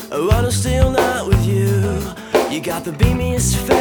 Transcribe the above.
But I'm still not with you. You got the beamiest face